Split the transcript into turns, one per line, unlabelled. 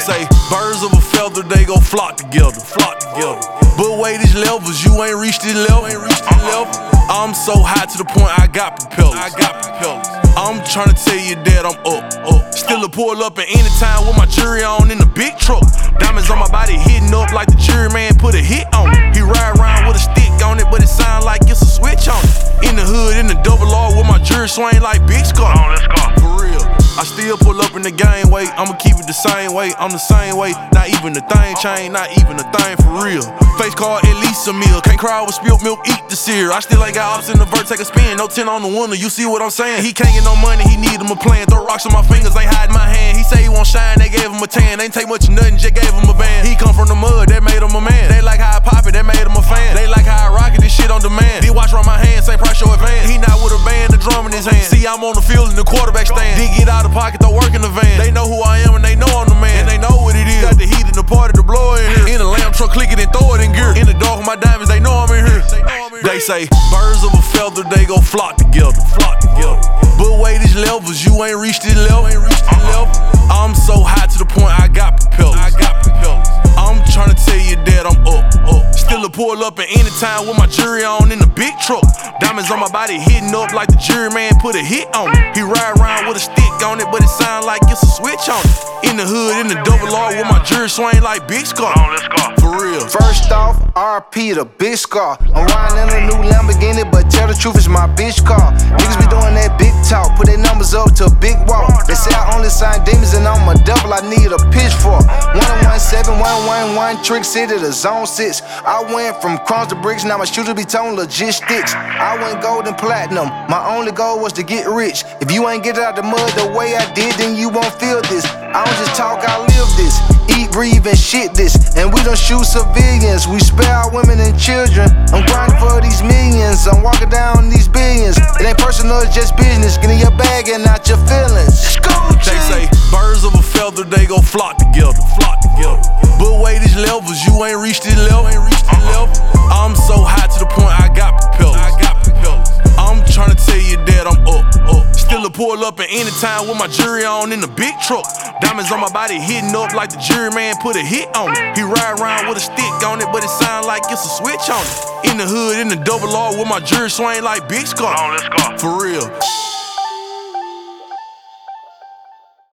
say birds of a feather, they gon' flock together, flock together. But wait, these levels, you ain't reached this level, I'm so high to the point I got propellers, I'm tryna tell you that I'm up. Still a pull up at any time with my jury on in the big truck. Diamonds on my body hitting up like the jury man put a hit on it. He ride around with a stick on it, but it sound like it's a switch on it. In the hood, in the double R with my jury swing like Big Scar.
Let's go.
For real. I still pull up in the game way, I'ma keep it the same way, I'm the same way. Not even the thing change, not even a thing for real. Face card at least a meal, can't cry with spilt milk, eat the cereal. I still ain't got ops in the vert, take a spin, no 10 on the winner, you see what I'm saying? He can't get no money, he need him a plan. Throw rocks on my fingers, ain't hiding my hand. He say he won't shine, they gave him a tan. Ain't take much of nothing, just gave him a band. He come from the mud, that made him a man. They like how I pop it, that made him a fan. They like how I rock it, this shit on demand. Did watch around my hand, same price your advance. He not with a band, the drum in his hand. See, I'm on the field in the quarterback stand. Did get out of pocket, throw work in the van. They know who I am and they know I'm the man. And they know what it is. Got the heat in the party, the blower in here. In the lamb truck, click it and throw it in gear. In the dark with my diamonds, they know I'm in here. They say birds of a feather, they gon' flock together, But wait, these levels, you ain't reached this level, I'm so high to the point I got propellers, I'm tryna tell you that I'm up. Still a pull up at any time with my jury on in the big truck. Diamonds on my body hitting up like the jury man put a hit on it. He ride around with a stick on it, but it sound like it's a switch on it. In the hood, in the double R with my jury swing like Big Scar.
Let's go.
For real.
First off, RP the Big Scar. I'm riding in a new Lamborghini, but tell the truth, it's my bitch car. Niggas be doing that big talk, put their numbers up to a big walk. They say I only sign demons and I'm a devil, I need a pitchfork. 117, 111, Trick City to Zone 6. I went from crumbs to bricks, now my shooters be towing legit sticks. I went gold and platinum, my only goal was to get rich. If you ain't get it out the mud the way I did, then you won't feel this. I don't just talk, I live this. Eat, breathe, and shit this. And we don't shoot civilians, we spare our women and children. I'm grinding for these millions, I'm walking down these billions. It ain't personal, it's just business, getting your bag and not your feelings.
They say birds of a feather, they gon' flock together, But wait, these levels, you ain't reached this level, I'm so high to the point I got propellers, I'm tryna tell you that I'm up. Still a pull up at any time with my jury on in the big truck. Diamonds on my body hitting up like the jury man put a hit on it. He ride around with a stick on it, but it sound like it's a switch on it. In the hood, in the double R with my jury swing like Big Scar.
Let's go.
For real.